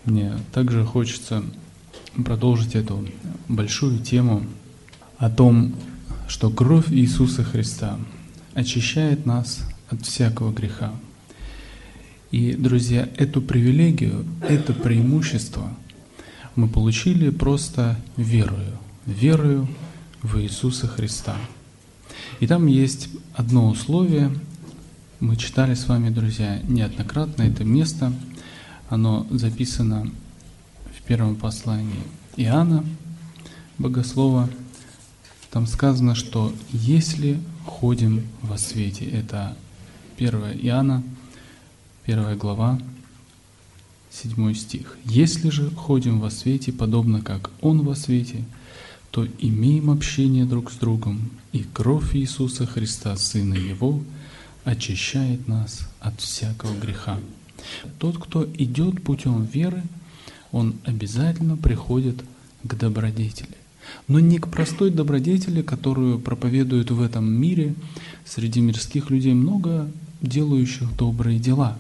Мне также хочется продолжить эту большую тему о том, что кровь Иисуса Христа очищает нас от всякого греха. И, друзья, эту привилегию, это преимущество мы получили просто верою в Иисуса Христа. И там есть одно условие, мы читали с вами, друзья, неоднократно это место, оно записано в первом послании Иоанна, Богослова. Там сказано, что если ходим во свете, это 1 Иоанна, 1 глава, 7 стих. «Если же ходим во свете, подобно как Он во свете, то имеем общение друг с другом, и кровь Иисуса Христа, Сына Его, очищает нас от всякого греха». Тот, кто идет путем веры, он обязательно приходит к добродетели. Но не к простой добродетели, которую проповедуют в этом мире. Среди мирских людей много делающих добрые дела.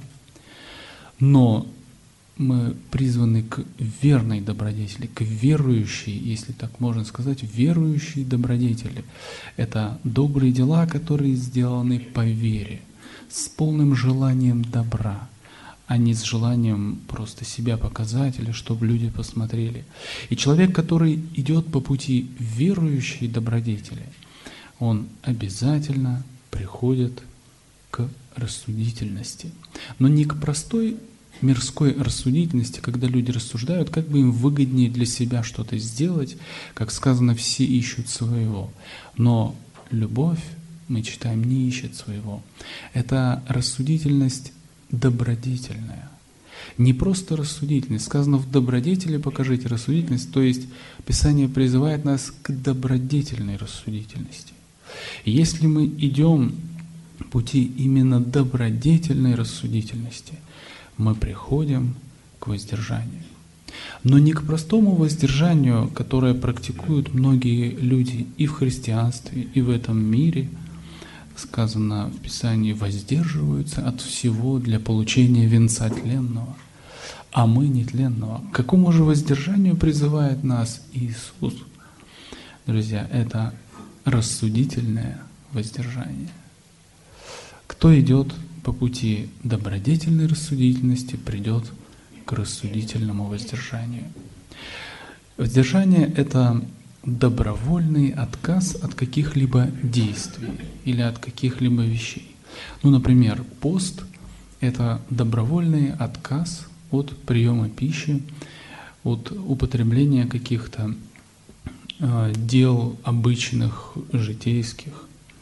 Но мы призваны к верной добродетели, к верующей, если так можно сказать, верующей добродетели. Это добрые дела, которые сделаны по вере, с полным желанием добра, а не с желанием просто себя показать или чтобы люди посмотрели. И человек, который идет по пути верующей добродетели, он обязательно приходит к рассудительности. Но не к простой мирской рассудительности, когда люди рассуждают, как бы им выгоднее для себя что-то сделать, как сказано, все ищут своего. Но любовь, мы читаем, не ищет своего. Это рассудительность добродетельная. Не просто рассудительность. Сказано в добродетели покажите рассудительность, то есть Писание призывает нас к добродетельной рассудительности. И если мы идем пути именно добродетельной рассудительности, мы приходим к воздержанию. Но не к простому воздержанию, которое практикуют многие люди и в христианстве, и в этом мире. Сказано в Писании, воздерживаются от всего для получения венца тленного, а мы нетленного. К какому же воздержанию призывает нас Иисус? Друзья, это рассудительное воздержание. Кто идет по пути добродетельной рассудительности, придет к рассудительному воздержанию. Воздержание — это добровольный отказ от каких-либо действий или от каких-либо вещей. Например, пост — это добровольный отказ от приема пищи, от употребления каких-то дел обычных, житейских.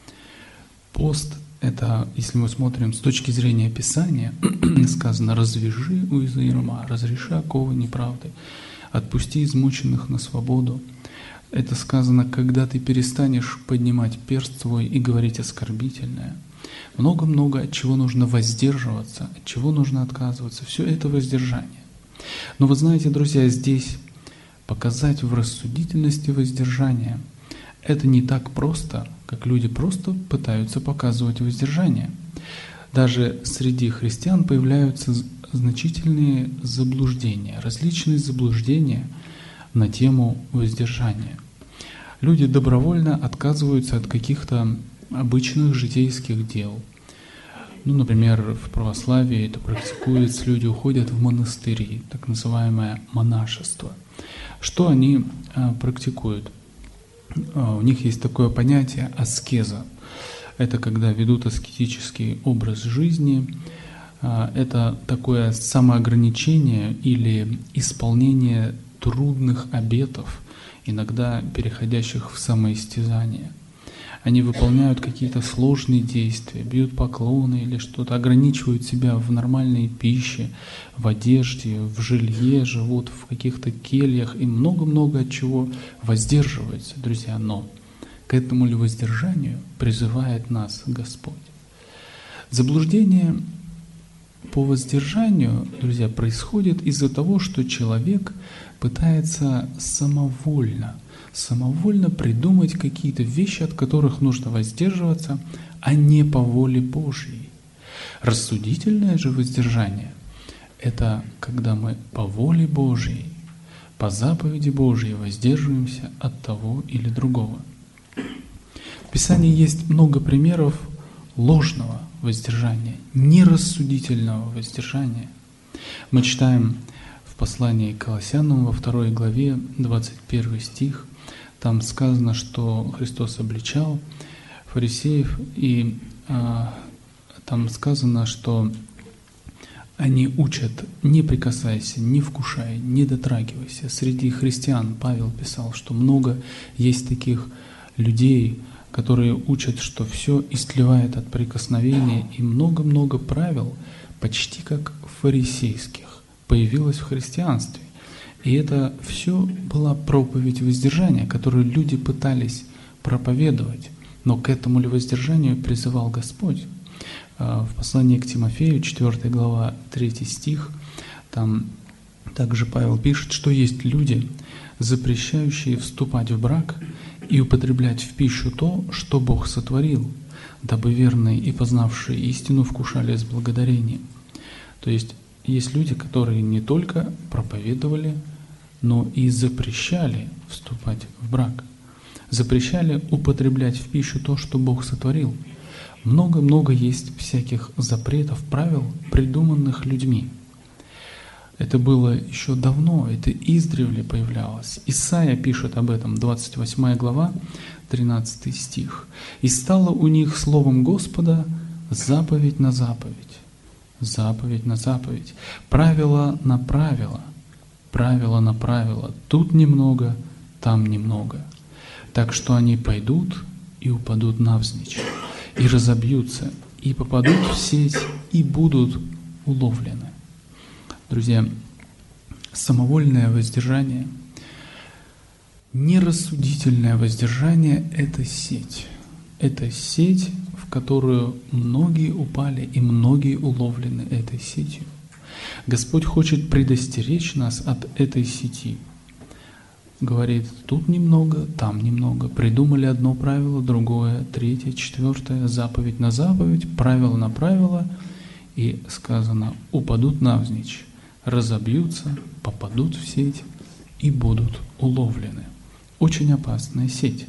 Пост — это, если мы смотрим с точки зрения Писания, сказано: «Развяжи узы ярма, разреши оковы неправды, отпусти измученных на свободу». Это сказано, когда ты перестанешь поднимать перст свой и говорить оскорбительное. Много-много от чего нужно воздерживаться, от чего нужно отказываться. Все это воздержание. Но вы знаете, друзья, здесь показать в рассудительности воздержания — это не так просто, как люди просто пытаются показывать воздержание. Даже среди христиан появляются значительные заблуждения, различные заблуждения на тему воздержания. Люди добровольно отказываются от каких-то обычных житейских дел. Например, в православии это практикуется, люди уходят в монастыри, так называемое монашество. Что они практикуют? У них есть такое понятие аскеза. Это когда ведут аскетический образ жизни. Это такое самоограничение или исполнение трудных обетов, иногда переходящих в самоистязание. Они выполняют какие-то сложные действия, бьют поклоны или что-то, ограничивают себя в нормальной пище, в одежде, в жилье, живут в каких-то кельях и много-много от чего воздерживаются, друзья. Но к этому ли воздержанию призывает нас Господь? Заблуждение по воздержанию, друзья, происходит из-за того, что человек пытается самовольно придумать какие-то вещи, от которых нужно воздерживаться, а не по воле Божьей. Рассудительное же воздержание это когда мы по воле Божьей, по заповеди Божьей воздерживаемся от того или другого. В Писании есть много примеров ложного воздержания, нерассудительного воздержания. Мы читаем в послании к Колоссянам во 2 главе 21 стих. Там сказано, что Христос обличал фарисеев, и там сказано, что они учат: не прикасайся, не вкушай, не дотрагивайся. Среди христиан Павел писал, что много есть таких людей, которые учат, что все истлевает от прикосновения, и много-много правил, почти как фарисейских, появилось в христианстве. И это все была проповедь воздержания, которую люди пытались проповедовать. Но к этому ли воздержанию призывал Господь? В послании к Тимофею, 4 глава, 3 стих, там также Павел пишет, что есть люди, запрещающие вступать в брак и употреблять в пищу то, что Бог сотворил, дабы верные и познавшие истину вкушали с благодарением. То есть люди, которые не только проповедовали, но и запрещали вступать в брак, запрещали употреблять в пищу то, что Бог сотворил. Много-много есть всяких запретов, правил, придуманных людьми. Это было еще давно, это издревле появлялось. Исайя пишет об этом, 28 глава, 13 стих. «И стало у них словом Господа заповедь на заповедь, заповедь на заповедь, правило на правило, правило на правило, тут немного, там немного. Так что они пойдут и упадут навзничь, и разобьются, и попадут в сеть, и будут уловлены». Друзья, самовольное воздержание, нерассудительное воздержание – это сеть. Это сеть, в которую многие упали и многие уловлены этой сетью. Господь хочет предостеречь нас от этой сети. Говорит, тут немного, там немного. Придумали одно правило, другое, третье, четвертое, заповедь на заповедь, правило на правило. И сказано, упадут навзничь, разобьются, попадут в сеть и будут уловлены. Очень опасная сеть.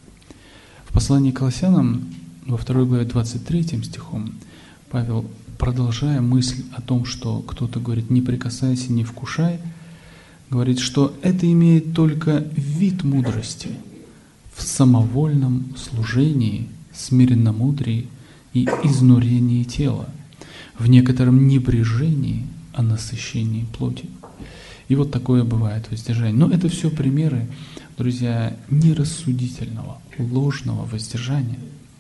В послании к Колоссянам во 2 главе 23 стихом Павел, продолжая мысль о том, что кто-то говорит «не прикасайся, не вкушай», говорит, что это имеет только вид мудрости в самовольном служении, смиренномудрии и изнурении тела, в некотором небрежении о насыщении плоти. И вот такое бывает воздержание. Но это все примеры, друзья, нерассудительного, ложного воздержания.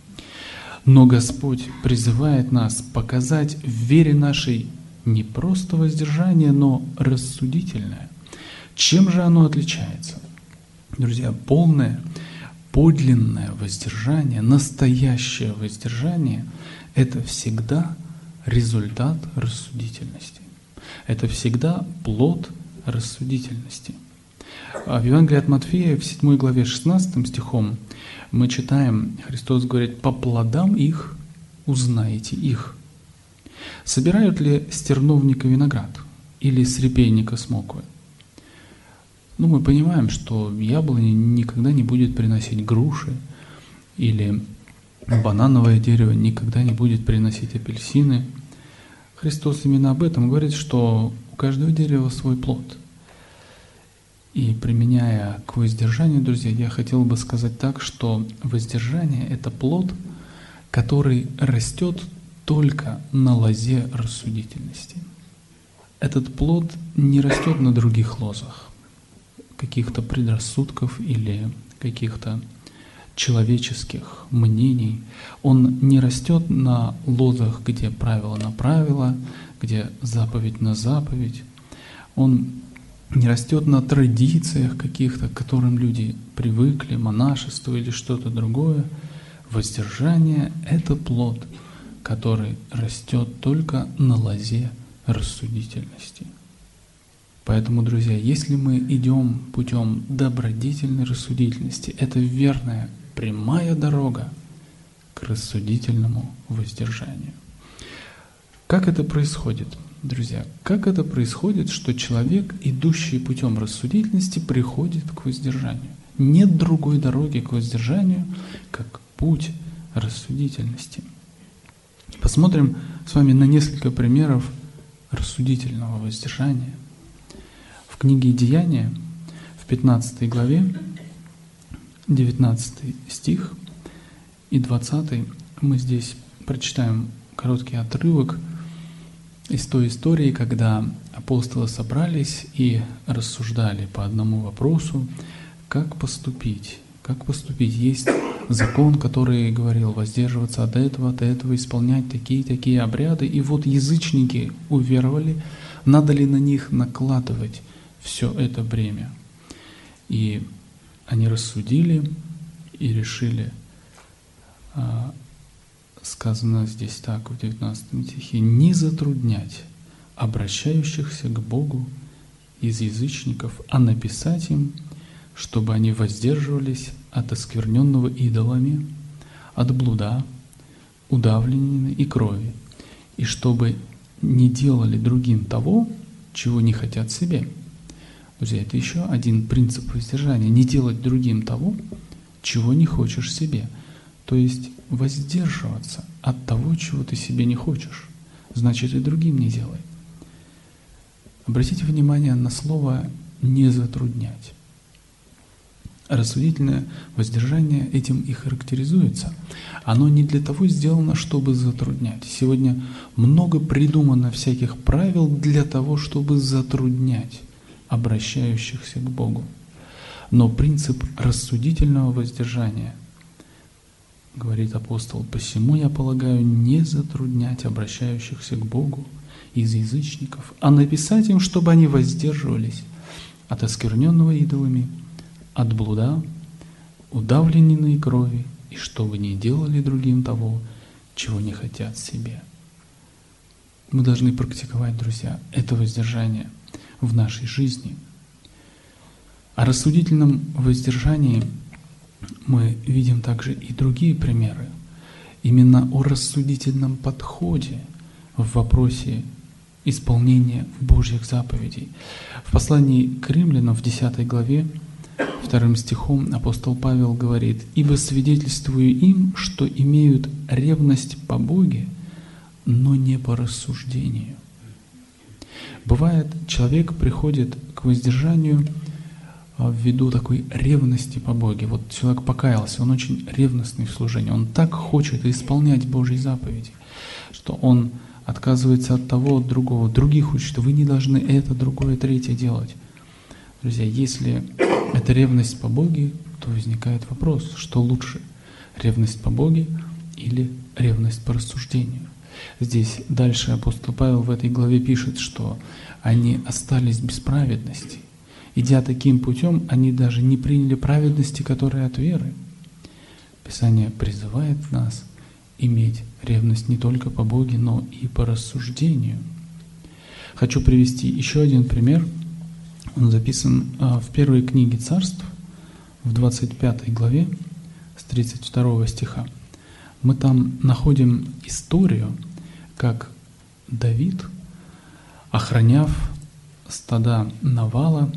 Но Господь призывает нас показать в вере нашей не просто воздержание, но рассудительное. Чем же оно отличается? Друзья, полное, подлинное воздержание, настоящее воздержание – это всегда результат рассудительности. Это всегда плод рассудительности. В Евангелии от Матфея в 7 главе 16 стихом мы читаем, Христос говорит, «По плодам их узнаете их». Собирают ли с терновника виноград или с репейника смоквы? Мы понимаем, что яблоня никогда не будет приносить груши, или банановое дерево никогда не будет приносить апельсины. Христос именно об этом говорит, что у каждого дерева свой плод. И применяя к воздержанию, друзья, я хотел бы сказать так, что воздержание – это плод, который растет только на лозе рассудительности. Этот плод не растет на других лозах, каких-то предрассудков или каких-то человеческих мнений. Он не растет на лозах, где правило на правило, где заповедь на заповедь. Он не растет на традициях каких-то, к которым люди привыкли, монашество или что-то другое. Воздержание – это плод, который растет только на лозе рассудительности. Поэтому, друзья, если мы идем путем добродетельной рассудительности, это верная, прямая дорога к рассудительному воздержанию. Как это происходит? друзья, как это происходит, что человек, идущий путем рассудительности, приходит к воздержанию? Нет другой дороги к воздержанию, как путь рассудительности. Посмотрим с вами на несколько примеров рассудительного воздержания. В книге Деяния, в 15 главе, 19 стих и 20, мы здесь прочитаем короткий отрывок из той истории, когда апостолы собрались и рассуждали по одному вопросу, как поступить. Как поступить? Есть закон, который говорил воздерживаться от этого, исполнять такие обряды. И вот язычники уверовали, надо ли на них накладывать все это бремя. И они рассудили и решили, сказано здесь так, в 19 стихе, не затруднять обращающихся к Богу из язычников, а написать им, чтобы они воздерживались от оскверненного идолами, от блуда, удавленины и крови, и чтобы не делали другим того, чего не хотят себе. Друзья, это еще один принцип воздержания. Не делать другим того, чего не хочешь себе. То есть воздерживаться от того, чего ты себе не хочешь. Значит, и другим не делай. Обратите внимание на слово «не затруднять». Рассудительное воздержание этим и характеризуется. Оно не для того сделано, чтобы затруднять. Сегодня много придумано всяких правил для того, чтобы затруднять обращающихся к Богу. Но принцип рассудительного воздержания, говорит апостол, посему я полагаю не затруднять обращающихся к Богу из язычников, а написать им, чтобы они воздерживались от оскверненного идолами, от блуда, удавленной крови, и чтобы не делали другим того, чего не хотят себе. Мы должны практиковать, друзья, это воздержание в нашей жизни. О рассудительном воздержании мы видим также и другие примеры. Именно о рассудительном подходе в вопросе исполнения Божьих заповедей. В послании к Римлянам в 10 главе 2 стихом апостол Павел говорит: «Ибо свидетельствую им, что имеют ревность по Боге, но не по рассуждению». Бывает, человек приходит к воздержанию ввиду такой ревности по Боге. Вот человек покаялся, он очень ревностный в служении, он так хочет исполнять Божьи заповеди, что он отказывается от того, от другого. Других учит: вы не должны это, другое, третье делать. Друзья, если это ревность по Боге, то возникает вопрос, что лучше, ревность по Боге или ревность по рассуждению. Здесь дальше апостол Павел в этой главе пишет, что они остались без праведности. Идя таким путем, они даже не приняли праведности, которая от веры. Писание призывает нас иметь ревность не только по Боге, но и по рассуждению. Хочу привести еще один пример. Он записан в первой книге Царств, в 25 главе, с 32 стиха. Мы там находим историю, как Давид, охраняв стада Навала,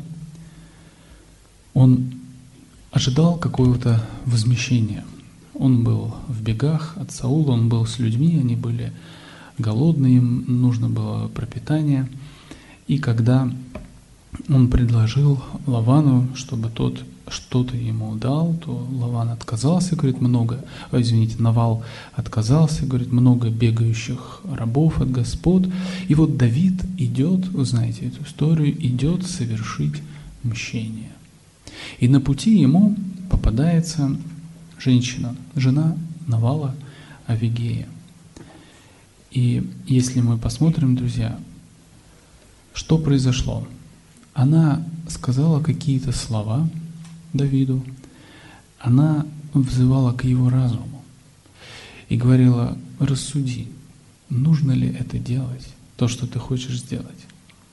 он ожидал какого-то возмещения. Он был в бегах от Саула, он был с людьми, они были голодные, им нужно было пропитание. И когда он предложил Лавану, чтобы тот что-то ему дал, то Лаван отказался, говорит, Навал отказался, говорит, много бегающих рабов от господ. И вот Давид идет, вы знаете эту историю, идет совершить мщение. И на пути ему попадается женщина, жена Навала, Авигея. И если мы посмотрим, друзья, что произошло? Она сказала какие-то слова Давиду, она взывала к его разуму и говорила: рассуди, нужно ли это делать, то, что ты хочешь сделать.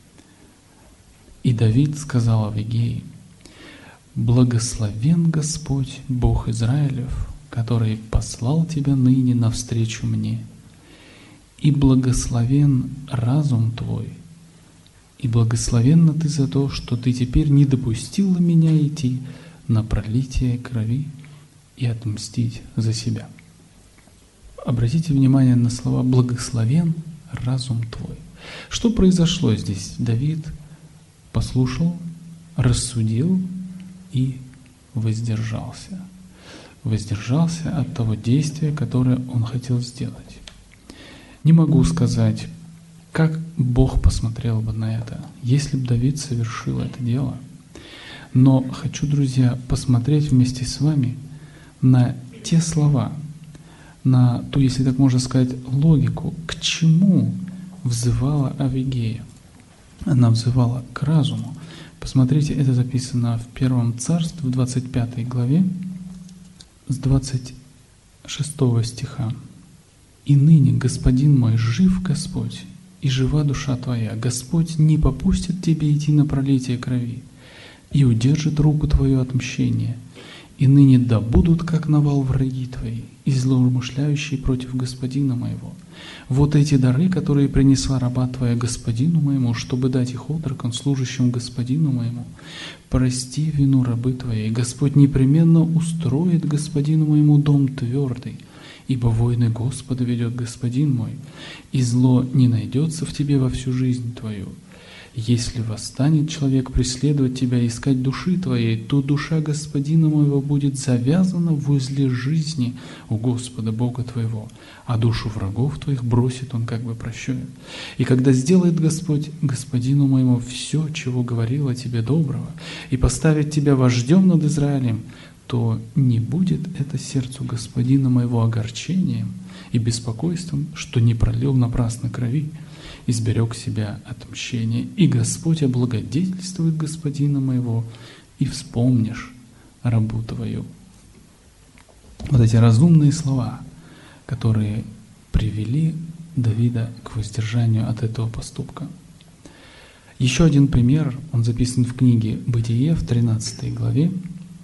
И Давид сказал Авигее: благословен Господь, Бог Израилев, который послал тебя ныне навстречу мне, и благословен разум твой, и благословенна ты за то, что ты теперь не допустила меня идти на пролитие крови и отмстить за себя». Обратите внимание на слова «благословен разум твой». Что произошло здесь? Давид послушал, рассудил и воздержался. Воздержался от того действия, которое он хотел сделать. Не могу сказать, как Бог посмотрел бы на это, если бы Давид совершил это дело. Но хочу, друзья, посмотреть вместе с вами на те слова, на ту, если так можно сказать, логику, к чему взывала Авигея. Она взывала к разуму. Посмотрите, это записано в 1 Царств, в 25 главе, с 26 стиха. «И ныне, господин мой, жив Господь, и жива душа твоя. Господь не попустит тебе идти на пролитие крови, и удержит руку твою от мщения. И ныне да будут, как навал, враги твои, и злоумышляющие против господина моего. Вот эти дары, которые принесла раба твоя господину моему, чтобы дать их отрокам, служащим господину моему. Прости вину рабы твоей, Господь непременно устроит господину моему дом твердый, ибо войны Господа ведет господин мой, и зло не найдется в тебе во всю жизнь твою. Если восстанет человек преследовать тебя и искать души твоей, то душа господина моего будет завязана в узле жизни у Господа Бога твоего, а душу врагов твоих бросит он как бы прощою. И когда сделает Господь господину моему все, чего говорил о тебе доброго, и поставит тебя вождем над Израилем, то не будет это сердцу господина моего огорчением и беспокойством, что не пролил напрасно крови, и сберег себя от мщения. И Господь облагодетельствует господина моего, и вспомнишь рабу твою». Вот эти разумные слова, которые привели Давида к воздержанию от этого поступка. Еще один пример, он записан в книге «Бытие» в 13 главе.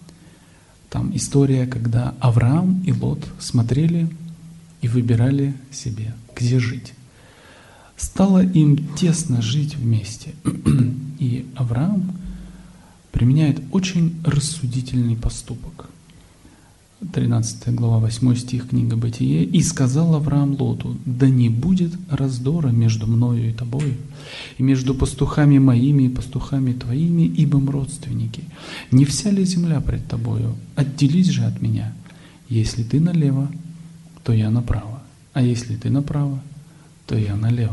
Там история, когда Авраам и Лот смотрели и выбирали себе, где жить. Стало им тесно жить вместе. И Авраам применяет очень рассудительный поступок. 13 глава, 8 стих, книга «Бытие». «И сказал Авраам Лоту: да не будет раздора между мною и тобою, и между пастухами моими и пастухами твоими, ибо мы родственники. Не вся ли земля пред тобою? Отделись же от меня. Если ты налево, то я направо, а если ты направо, то я налево».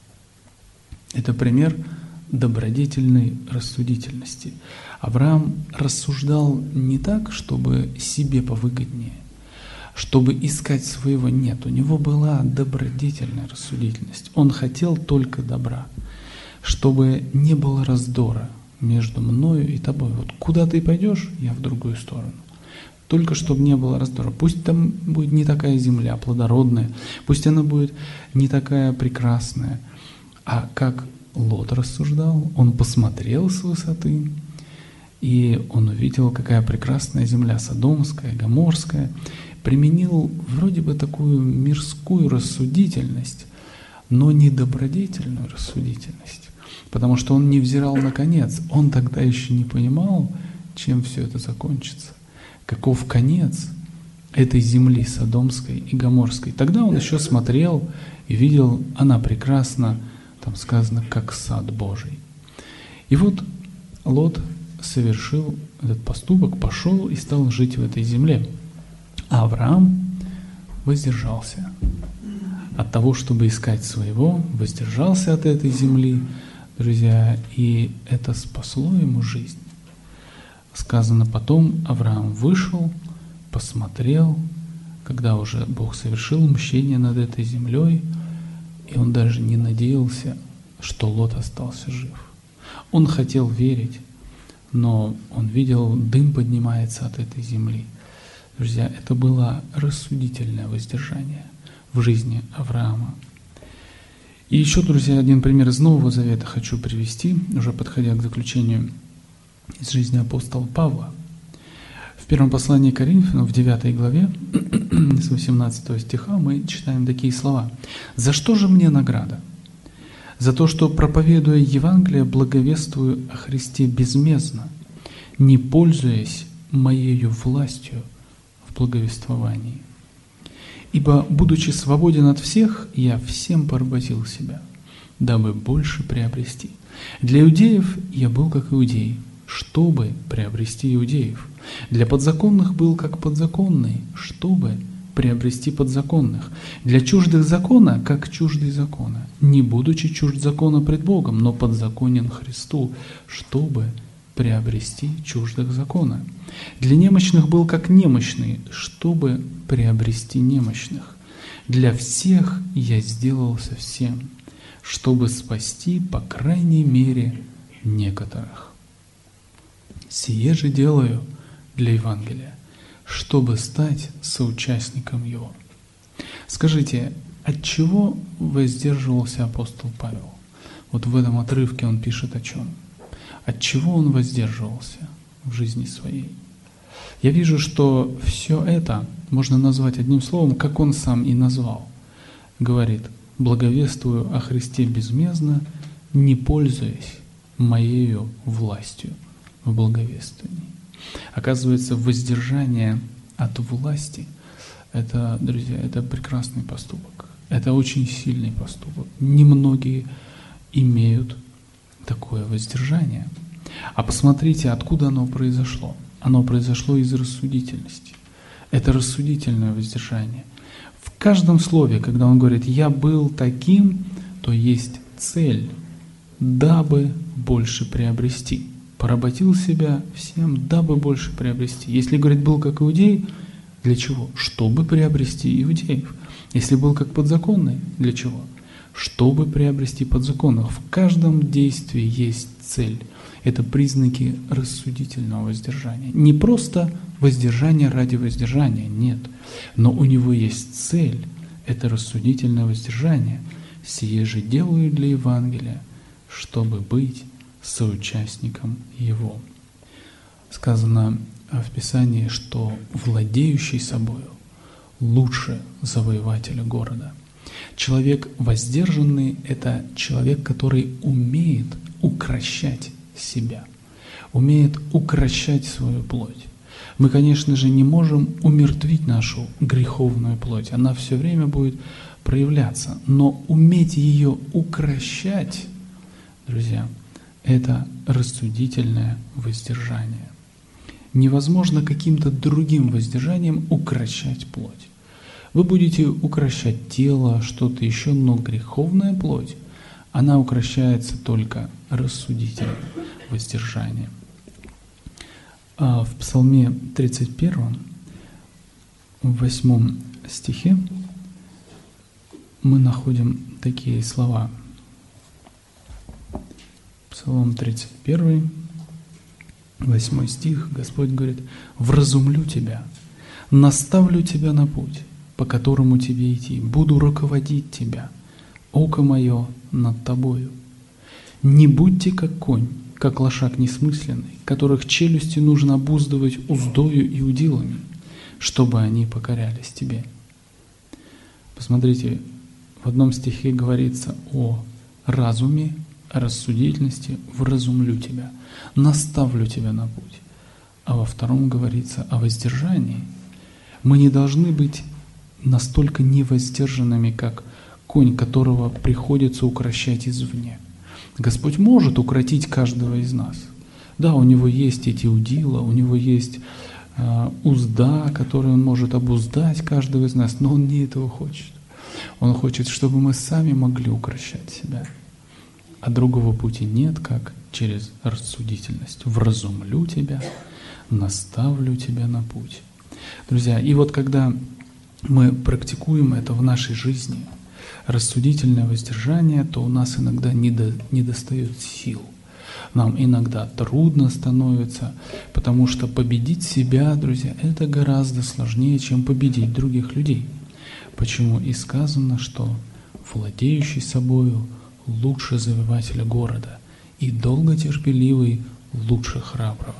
Это пример добродетельной рассудительности. Авраам рассуждал не так, чтобы себе повыгоднее, чтобы искать своего. Нет, у него была добродетельная рассудительность. Он хотел только добра, чтобы не было раздора между мною и тобой. Вот куда ты пойдешь, я в другую сторону. Только чтобы не было раздора. Пусть там будет не такая земля плодородная, пусть она будет не такая прекрасная. А как Лот рассуждал, он посмотрел с высоты, и он увидел, какая прекрасная земля, Содомская, Гоморская, применил вроде бы такую мирскую рассудительность, но не добродетельную рассудительность, потому что он не взирал на конец, он тогда еще не понимал, чем все это закончится, каков конец этой земли Содомской и Гоморской. Тогда он еще смотрел и видел, она прекрасна, там сказано, как сад Божий. И вот Лот совершил этот поступок, пошел и стал жить в этой земле. А Авраам воздержался от того, чтобы искать своего, воздержался от этой земли, друзья, и это спасло ему жизнь. Сказано потом, Авраам вышел, посмотрел, когда уже Бог совершил мщение над этой землей, и он даже не надеялся, что Лот остался жив. Он хотел верить, но он видел, дым поднимается от этой земли. Друзья, это было рассудительное воздержание в жизни Авраама. И еще, друзья, один пример из Нового Завета хочу привести, уже подходя к заключению, из жизни апостола Павла. В первом послании к Коринфянам, в 9 главе, с 18 стиха, мы читаем такие слова. «За что же мне награда? За то, что, проповедуя Евангелие, благовествую о Христе безмездно, не пользуясь моею властью в благовествовании. Ибо, будучи свободен от всех, я всем поработил себя, дабы больше приобрести. Для иудеев я был как иудей, чтобы приобрести иудеев. Для подзаконных был как подзаконный, чтобы приобрести подзаконных. Для чуждых закона, как чуждый закона, не будучи чужд закона пред Богом, но подзаконен Христу, чтобы приобрести чуждых закона. Для немощных был как немощный, чтобы приобрести немощных. Для всех я сделался всем, чтобы спасти, по крайней мере, некоторых. Сие же делаю для Евангелия, чтобы стать соучастником его». Скажите, от чего воздерживался апостол Павел? Вот в этом отрывке он пишет о чем? От чего он воздерживался в жизни своей? Я вижу, что все это можно назвать одним словом, как он сам и назвал. Говорит: «Благовествую о Христе безмездно, не пользуясь моею властью в благовествовании». Оказывается, воздержание от власти – это, друзья, это прекрасный поступок. Это очень сильный поступок. Немногие имеют такое воздержание. А посмотрите, откуда оно произошло. Оно произошло из рассудительности. Это рассудительное воздержание. В каждом слове, когда он говорит «я был таким», то есть цель, дабы больше приобрести. Поработил себя всем, дабы больше приобрести. Если говорит «был как иудей», для чего? Чтобы приобрести иудеев. Если был как подзаконный, для чего? Чтобы приобрести подзаконных. В каждом действии есть цель. Это признаки рассудительного воздержания. Не просто воздержание ради воздержания, нет. Но у него есть цель. Это рассудительное воздержание. Сие же делаю для Евангелия, чтобы быть соучастником его. Сказано в Писании, что владеющий собою лучше завоевателя города. Человек воздержанный – это человек, который умеет укрощать себя, умеет укрощать свою плоть. Мы, конечно же, не можем умертвить нашу греховную плоть, она все время будет проявляться, но уметь ее укрощать, друзья, это рассудительное воздержание. Невозможно каким-то другим воздержанием укрощать плоть. Вы будете укрощать тело, что-то еще, но греховная плоть, она укрощается только рассудительным воздержанием. В Псалме 31, в 8 стихе мы находим такие слова. Псалом 31, 8 стих, Господь говорит: «Вразумлю тебя, наставлю тебя на путь, по которому тебе идти, буду руководить тебя, око мое над тобою. Не будьте как конь, как лошак несмысленный, которых челюсти нужно обуздывать уздою и удилами, чтобы они покорялись тебе». Посмотрите, в одном стихе говорится о разуме, о рассудительности: «вразумлю тебя, наставлю тебя на путь». А во втором говорится о воздержании. Мы не должны быть настолько невоздержанными, как конь, которого приходится укрощать извне. Господь может укротить каждого из нас. Да, у Него есть эти удила, у Него есть узда, которой Он может обуздать каждого из нас, но Он не этого хочет. Он хочет, чтобы мы сами могли укрощать себя. А другого пути нет, как через рассудительность. «Вразумлю тебя, наставлю тебя на путь». Друзья, и вот когда мы практикуем это в нашей жизни, рассудительное воздержание, то у нас иногда не достает сил. Нам иногда трудно становится, потому что победить себя, друзья, это гораздо сложнее, чем победить других людей. Почему и сказано, что владеющий собою лучше завоевателя города, и долготерпеливый лучше храброго.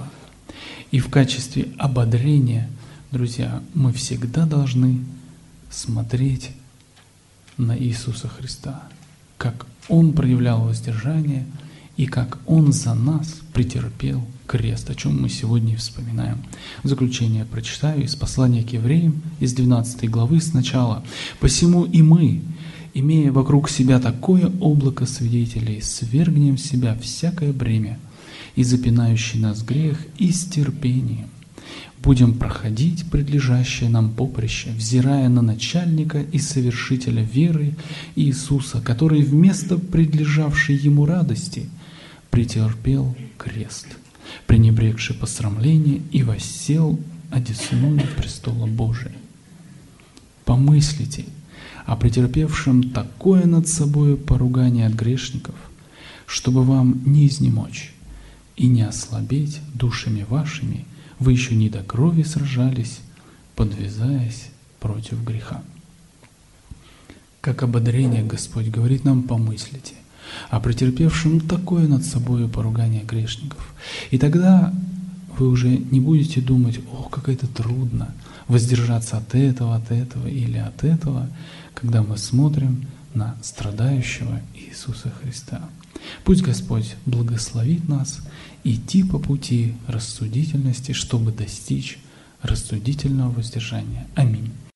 И в качестве ободрения, друзья, мы всегда должны смотреть на Иисуса Христа, как Он проявлял воздержание и как Он за нас претерпел крест, о чем мы сегодня и вспоминаем. В заключение прочитаю из послания к евреям, из 12 главы сначала. «Посему и мы, имея вокруг себя такое облако свидетелей, свергнем в себя всякое бремя и запинающий нас грех, и с терпением будем проходить предлежащее нам поприще, взирая на начальника и совершителя веры Иисуса, который вместо предлежавшей ему радости претерпел крест, пренебрегший посрамление, и воссел одесную престола Божия. Помыслите о претерпевшем такое над собой поругание от грешников, чтобы вам не изнемочь и не ослабеть душами вашими, вы еще не до крови сражались, подвязаясь против греха». Как ободрение Господь говорит нам: помыслите о претерпевшем такое над собой поругание грешников. И тогда вы уже не будете думать: ох, как это трудно воздержаться от этого или от этого, когда мы смотрим на страдающего Иисуса Христа. Пусть Господь благословит нас идти по пути рассудительности, чтобы достичь рассудительного воздержания. Аминь.